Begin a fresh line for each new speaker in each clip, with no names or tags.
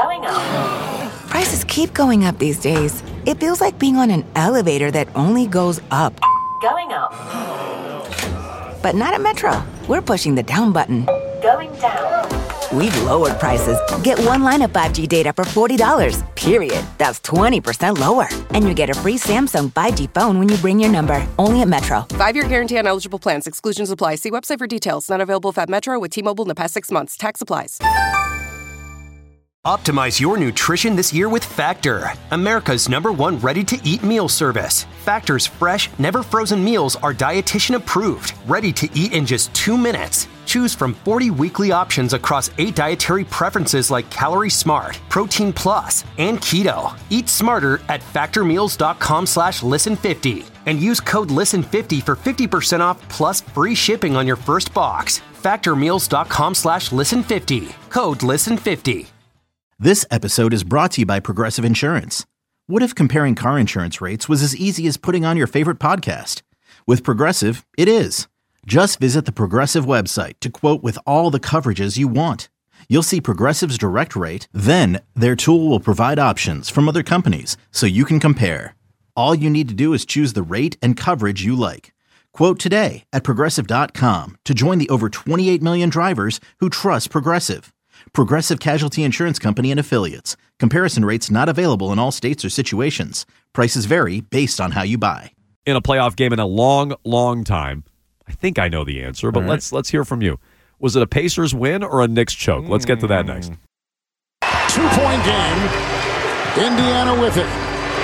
Going up.
Prices keep going up these days. It feels like being on an elevator that only goes up.
Going up.
But not at Metro. We're pushing the down button.
Going down.
We've lowered prices. Get one line of 5G data for $40, period. That's 20% lower. And you get a free Samsung 5G phone when you bring your number. Only at Metro.
5-year guarantee on eligible plans. Exclusions apply. See website for details. Not available at Metro with T-Mobile in the past 6 months. Tax applies.
Optimize your nutrition this year with Factor, America's #1 ready-to-eat meal service. Factor's fresh, never-frozen meals are dietitian approved, ready to eat in just 2 minutes. Choose from 40 weekly options across 8 dietary preferences like Calorie Smart, Protein Plus, and Keto. Eat smarter at factormeals.com/listen50 and use code LISTEN50 for 50% off plus free shipping on your first box. Factormeals.com/listen50. Code LISTEN50.
This episode is brought to you by Progressive Insurance. What if comparing car insurance rates was as easy as putting on your favorite podcast? With Progressive, it is. Just visit the Progressive website to quote with all the coverages you want. You'll see Progressive's direct rate, then their tool will provide options from other companies so you can compare. All you need to do is choose the rate and coverage you like. Quote today at Progressive.com to join the over 28 million drivers who trust Progressive. Progressive Casualty Insurance Company and Affiliates. Comparison rates not available in all states or situations. Prices vary based on how you buy.
In a playoff game in a long, long time. I think I know the answer, but let's hear from you. Was it a Pacers win or a Knicks choke? Let's get to that next.
2-point game. Indiana with it.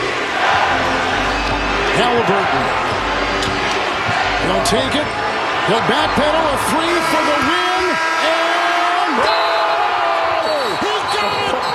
Halliburton. He'll take it. He'll backpedal a three for the win. And he got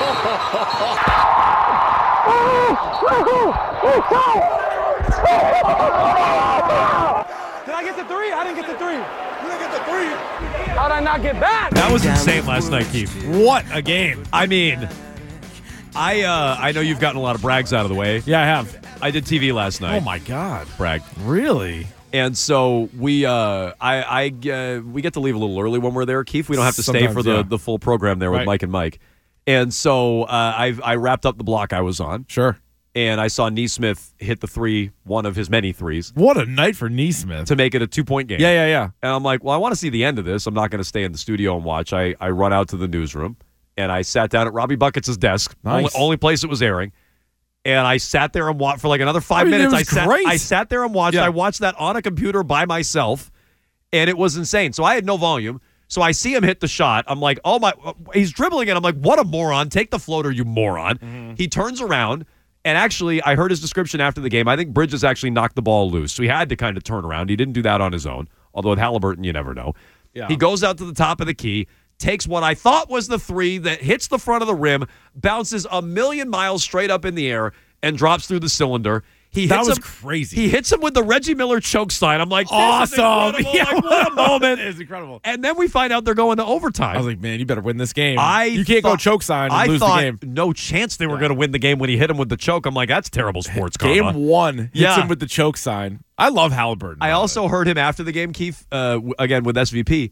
it!
Did I get the three? I didn't get the three. You didn't get the three. How did I not get back?
That was insane last night, Keith. What a game. I mean, I know you've gotten a lot of brags out of the way.
Yeah, I have.
I did TV last night.
Oh, my God.
Brag.
Really?
And so we get to leave a little early when we're there, Keith. We don't have to stay for the full program there with Mike and Mike. And so I wrapped up the block I was on.
Sure.
And I saw Neesmith hit the three, one of his many threes.
What a night for Neesmith.
To make it a 2-point game.
Yeah.
And I'm like, well, I want to see the end of this. I'm not going to stay in the studio and watch. I run out to the newsroom, and I sat down at Robbie Buckets' desk,
nice.
only place it was airing. And I sat there and watched for like another 5 minutes. I sat there and watched. Yeah. I watched that on a computer by myself, and it was insane. So I had no volume. So I see him hit the shot. I'm like, oh my, he's dribbling it. I'm like, what a moron. Take the floater, you moron. Mm-hmm. He turns around. And actually, I heard his description after the game. I think Bridges actually knocked the ball loose. So he had to kind of turn around. He didn't do that on his own. Although with Halliburton, you never know. Yeah. He goes out to the top of the key, takes what I thought was the three that hits the front of the rim, bounces a million miles straight up in the air, and drops through the cylinder.
That was crazy.
He hits him with the Reggie Miller choke slide. I'm like,
awesome.
Yeah, like, what a moment.
It is incredible.
And then we find out they're going to overtime.
I was like, man, you better win this game.
You
can't go choke sign and lose the game.
No chance they were going to win the game when he hit him with the choke. I'm like, that's terrible sports karma.
Game 1 hits him with the choke sign. I love Halliburton.
I also heard him after the game, Keith, again with SVP.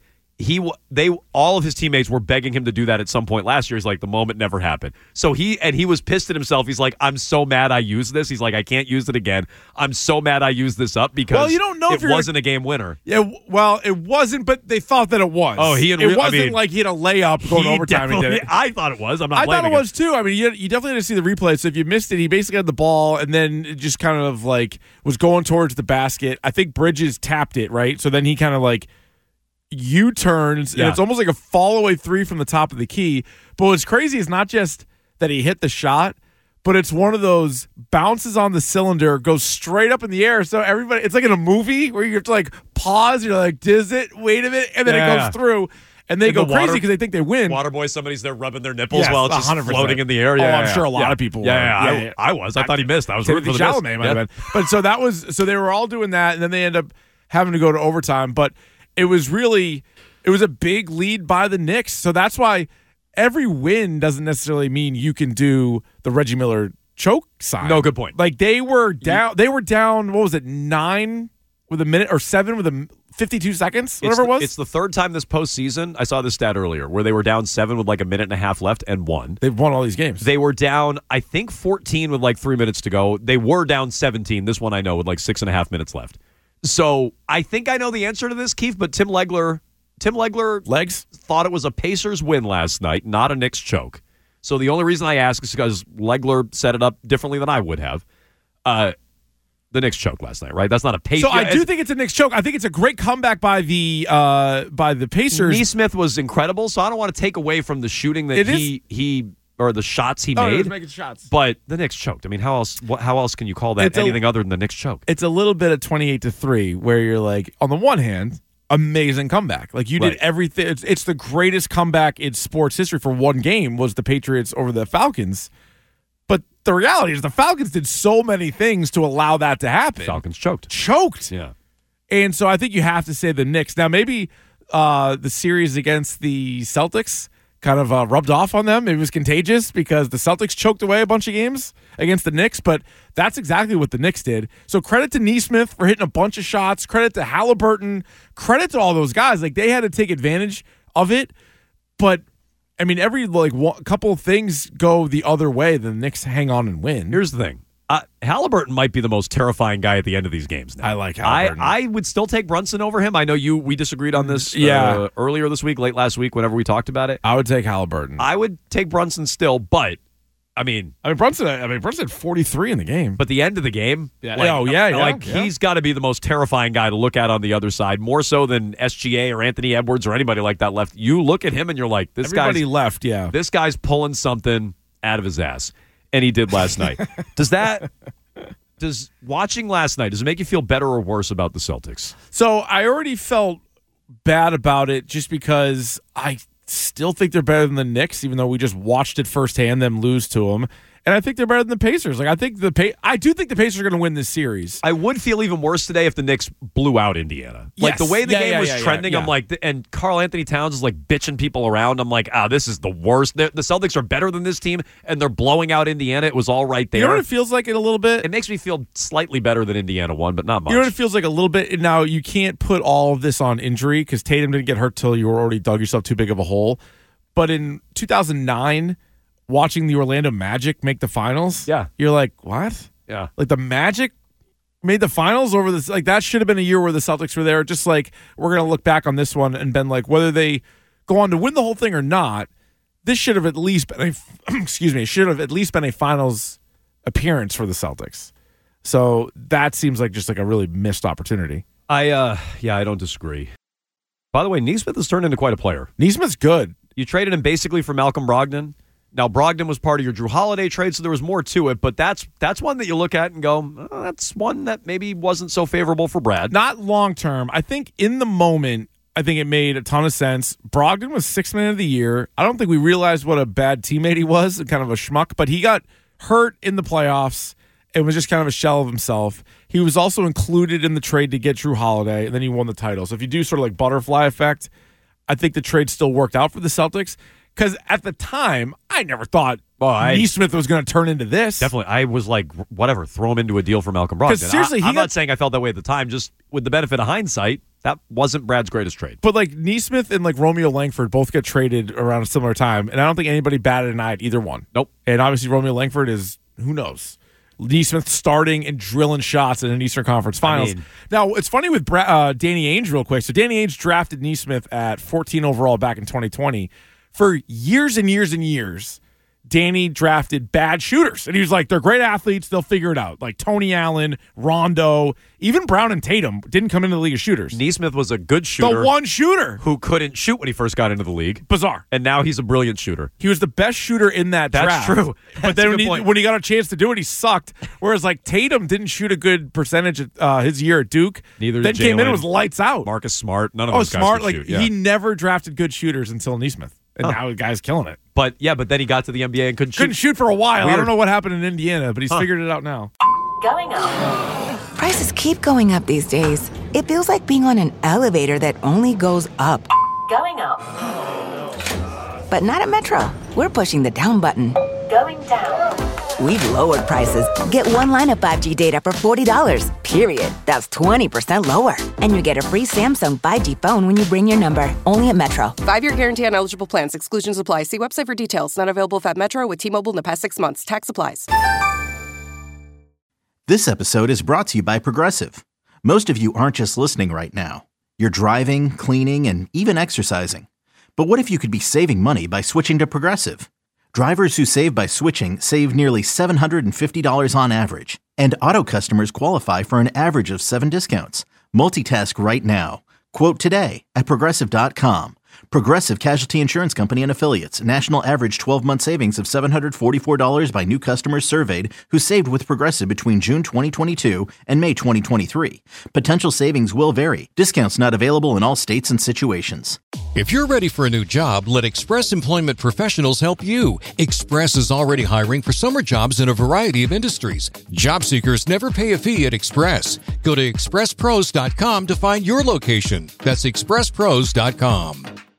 All of his teammates were begging him to do that at some point last year. He's like, the moment never happened. So he was pissed at himself. He's like, I'm so mad I used this. He's like, I can't use it again. I'm so mad I used this up because
you don't know
it wasn't a game winner.
Yeah, well, it wasn't, but they thought that it was.
Oh,
it wasn't like he had a layup going overtime and did it.
I thought it was.
I thought it was too. I mean, you definitely had to see the replay. So if you missed it, he basically had the ball and then it just kind of like was going towards the basket. I think Bridges tapped it, right? So then he kind of like U-turns, and it's almost like a fall-away three from the top of the key. But what's crazy is not just that he hit the shot, but it's one of those bounces on the cylinder, goes straight up in the air. So everybody, it's like in a movie where you have to like pause, you're like, does it? Wait a minute. And then it goes through. And they go crazy because they think they win.
Waterboy, somebody's there rubbing their nipples while it's just 100%. Floating in the air.
I'm sure a lot of people were.
I was. I thought he missed. I was rooting for the miss.
Might have been. But so they were all doing that, and then they end up having to go to overtime. But it was a big lead by the Knicks. So that's why every win doesn't necessarily mean you can do the Reggie Miller choke sign.
No, good point.
Like they were down, what was it, 9 with a minute or 7 with 52 seconds, whatever it was.
It's the third time this postseason. I saw this stat earlier where they were down 7 with like a minute and a half left and won.
They've won all these games.
They were down, I think, 14 with like 3 minutes to go. They were down 17. This one I know with like 6.5 minutes left. So I think I know the answer to this, Keith, but Tim Legler thought it was a Pacers win last night, not a Knicks choke. So the only reason I ask is because Legler set it up differently than I would have. The Knicks choke last night, right? That's not a Pacers.
So I do think it's a Knicks choke. I think it's a great comeback by the Pacers.
Nesmith was incredible, so I don't want to take away from the shooting that he or the shots he made.
He was making shots.
But the Knicks choked. I mean, how else can you call that anything other than the Knicks choke?
It's a little bit of 28-3 where you're like, on the one hand, amazing comeback. Like you did everything. It's the greatest comeback in sports history for one game was the Patriots over the Falcons. But the reality is the Falcons did so many things to allow that to happen.
Falcons choked.
Yeah. And so I think you have to say the Knicks. Now, maybe the series against the Celtics kind of rubbed off on them. It was contagious because the Celtics choked away a bunch of games against the Knicks, but that's exactly what the Knicks did. So credit to Nesmith for hitting a bunch of shots. Credit to Halliburton. Credit to all those guys. Like, they had to take advantage of it, but I mean, every couple of things go the other way, the Knicks hang on and win.
Here's the thing. Halliburton might be the most terrifying guy at the end of these games now.
I like Halliburton.
I would still take Brunson over him. I know we disagreed on this earlier this week, late last week, whenever we talked about it.
I would take Halliburton.
I would take Brunson still, but
Brunson had 43 in the game.
But the end of the game, he's got to be the most terrifying guy to look at on the other side, more so than SGA or Anthony Edwards or anybody like that left. You look at him and you're like, this guy's pulling something out of his ass. And he did last night. Does watching last night, does it make you feel better or worse about the Celtics?
So I already felt bad about it just because I still think they're better than the Knicks, even though we just watched it firsthand, them lose to them. And I think they're better than the Pacers. Like, I do think the Pacers are going to win this series.
I would feel even worse today if the Knicks blew out Indiana. Like, the way the game was trending, I'm like, and Karl Anthony Towns is like bitching people around. I'm like, this is the worst. The Celtics are better than this team, and they're blowing out Indiana. It was all right there.
You know what it feels like a little bit?
It makes me feel slightly better than Indiana won, but not much.
You know what it feels like a little bit? Now, you can't put all of this on injury because Tatum didn't get hurt till you were already dug yourself too big of a hole. But in 2009, watching the Orlando Magic make the finals, you're like, what?
Yeah.
Like, the Magic made the finals over this. Like, that should have been a year where the Celtics were there. Just like, we're going to look back on this one and been like, whether they go on to win the whole thing or not, this should have at least been a finals appearance for the Celtics. So that seems like just like a really missed opportunity.
I don't disagree. By the way, Nesmith has turned into quite a player.
Nesmith's good.
You traded him basically for Malcolm Brogdon. Now, Brogdon was part of your Drew Holiday trade, so there was more to it, but that's one that you look at and go, that's one that maybe wasn't so favorable for Brad.
Not long term. I think in the moment, I think it made a ton of sense. Brogdon was 6th man of the year. I don't think we realized what a bad teammate he was, kind of a schmuck, but he got hurt in the playoffs and was just kind of a shell of himself. He was also included in the trade to get Drew Holiday, and then he won the title. So if you do sort of like butterfly effect, I think the trade still worked out for the Celtics. Because at the time, I never thought Nesmith was going to turn into this.
Definitely. I was like, whatever, throw him into a deal for Malcolm Brogdon.
Seriously,
I'm not saying I felt that way at the time. Just with the benefit of hindsight, that wasn't Brad's greatest trade.
But like Nesmith and like Romeo Langford both get traded around a similar time, and I don't think anybody batted an eye at either one.
Nope.
And obviously Romeo Langford is, who knows? Nesmith starting and drilling shots in an Eastern Conference Finals. Now, it's funny with Danny Ainge real quick. So Danny Ainge drafted Nesmith at 14 overall back in 2020. For years and years and years, Danny drafted bad shooters. And he was like, they're great athletes. They'll figure it out. Like Tony Allen, Rondo, even Brown and Tatum didn't come into the league as shooters.
Nesmith was a good shooter.
The one shooter.
Who couldn't shoot when he first got into the league.
Bizarre.
And now he's a brilliant shooter.
He was the best shooter in that draft.
That's true.
But then when he got a chance to do it, he sucked. Whereas like Tatum didn't shoot a good percentage his year at Duke.
Neither
then
did
came
Jalen.
in and was lights out.
Marcus Smart. None of those guys
Smart,
could shoot. Yeah.
He never drafted good shooters until Nesmith. And now the guy's killing it.
But then he got to the NBA and couldn't shoot
for a while.
Weird.
I don't know what happened in Indiana, but he's figured it out now.
Going up.
Prices keep going up these days. It feels like being on an elevator that only goes up.
Going up.
But not at Metro. We're pushing the down button.
Going down.
We've lowered prices. Get one line of 5G data for $40, period. That's 20% lower. And you get a free Samsung 5G phone when you bring your number. Only at Metro.
5-year guarantee on eligible plans. Exclusions apply. See website for details. Not available at Metro with T-Mobile in the past 6 months. Tax applies.
This episode is brought to you by Progressive. Most of you aren't just listening right now. You're driving, cleaning, and even exercising. But what if you could be saving money by switching to Progressive? Drivers who save by switching save nearly $750 on average. And auto customers qualify for an average of 7 discounts. Multitask right now. Quote today at Progressive.com. Progressive Casualty Insurance Company and Affiliates. National average 12-month savings of $744 by new customers surveyed who saved with Progressive between June 2022 and May 2023. Potential savings will vary. Discounts not available in all states and situations.
If you're ready for a new job, let Express Employment Professionals help you. Express is already hiring for summer jobs in a variety of industries. Job seekers never pay a fee at Express. Go to expresspros.com to find your location. That's expresspros.com.